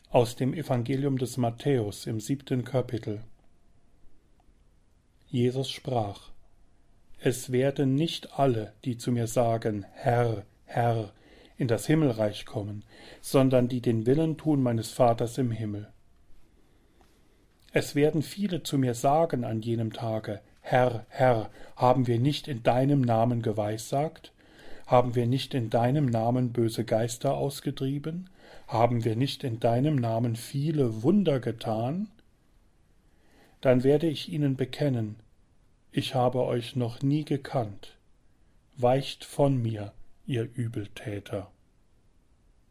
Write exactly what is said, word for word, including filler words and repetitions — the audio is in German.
Aus dem Evangelium des Matthäus im siebten Kapitel. Jesus sprach: Es werden nicht alle, die zu mir sagen, Herr, Herr, in das Himmelreich kommen, sondern die den Willen tun meines Vaters im Himmel. Es werden viele zu mir sagen an jenem Tage, Herr, Herr, haben wir nicht in deinem Namen geweissagt? Haben wir nicht in deinem Namen böse Geister ausgetrieben? Haben wir nicht in deinem Namen viele Wunder getan? Dann werde ich ihnen bekennen, ich habe euch noch nie gekannt. Weicht von mir, ihr Übeltäter.